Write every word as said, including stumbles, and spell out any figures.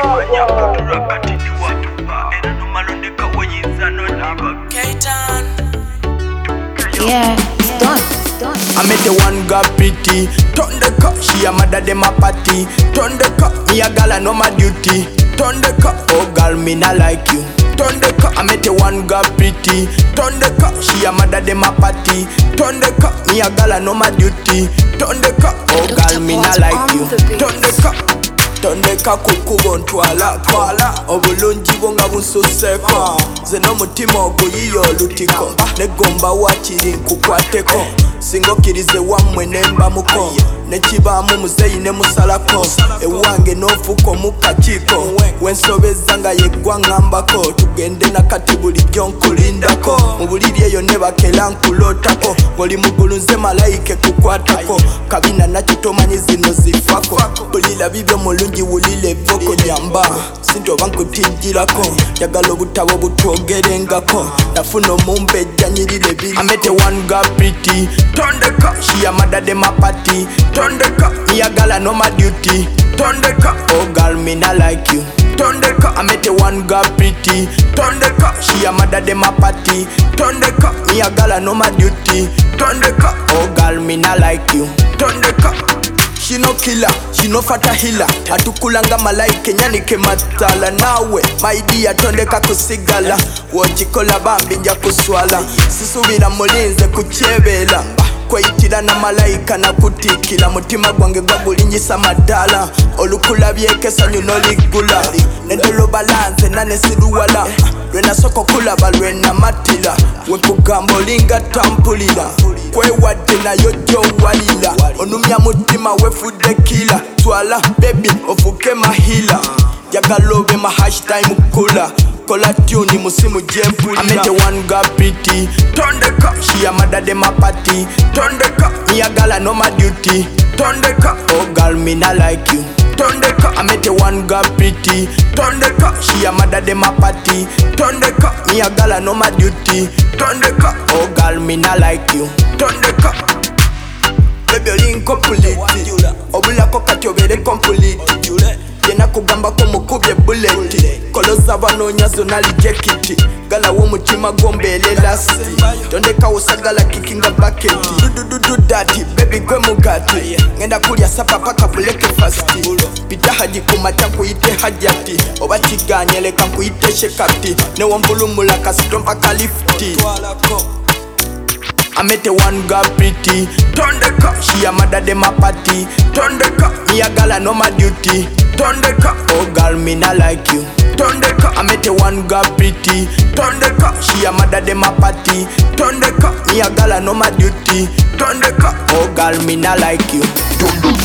Yeah, done, done. I met the one girl pretty, turn the cup, she a mother dem a party. Turn the cup, me a gal I know my duty. Turn the cup, oh girl me not like you. Turn the cup, I met the one girl pretty. Turn the cup, she a mother dem a party. Turn the cup, me a gal I know my duty. Turn the cup, oh girl me not like you. Turn the cup. Tondeka kukubo ntwala kwala obulungi bwo nga bunsuseko nze n'omutima oguyiyo olutiko negomba wakiri nkukwateko singa okkirize wammwe nembamuko nekibaamu muzeyi ne musalako ewange n'ofuuka omukakiiko wensobeza nga yeggwa ngambako tugende nakati bulijjo nkulindako mu buliri eyo ne bakera nkulootako ng'oli muggulu nze malayika ekukwatako kabina nakyo tomanyi zino zifako bulira bibyo mulungi wulire evoko nyamba sintoba nkutijjirako njagala obutabo butwogerengako nafuna omumbejja nyirire biri I met a one girl pretty turn the cup she a mother dem a party turn the cup me a gal I know my duty turn the cup oh girl me not like you turn the cup I met a one girl pretty turn the cup she a mother dem a party turn the cup me a gal I know my duty turn the cup oh girl me not like you turn the cup. She no killer, she no fata healer. Atukulanga malaika nyanike matala nawe my dear tondeka kusigala wojikola bambi nja kuswala sisubira mulinze kuchebela kweyitira na malaika na kutikila mutima gwange gwagulinyisa madala olukulabye sanyu noligula nedolo balanze nane siruwala lwena soko kulaba lwena matila wekugamba olinga tampulira kwewadde nayo gyowalira onumya mutima wefudde kila twala baby ofuke mahila jagala obe ma hashtime kula kola tuni musimu jempulira I met a one girl pretty turn the cup she a mother dem a party turn the cup me a gal I know my duty turn the cup oh girl me not like you turn the cup I met a one girl pretty turn the cup she a mother dem a party turn the cup me a gal I know my duty turn the cup oh girl me not like you turn the cup baby oli incomplete obulako kati obere complete yena kugamba ko mukubye bullet koloza banoonya zona lijekiti gala w'omutima gombeele lasti tondeka wosagala kikinga bucket dudududu dati baby gwe mugati ngenda kulya sapa paka buleke fasti pita haji kumata nkuyite hajati oba kiganye leka nkuyite shekati newonvulumula kasito mpaka lifti I met a one girl pretty turn the cup she a mother dem a party turn the cup me a gal I know my duty turn the cup oh girl me not like you turn the cup I met a one girl pretty turn the cup she a mother dem a party turn the cup me a gal I know my duty turn the cup oh girl me not like you.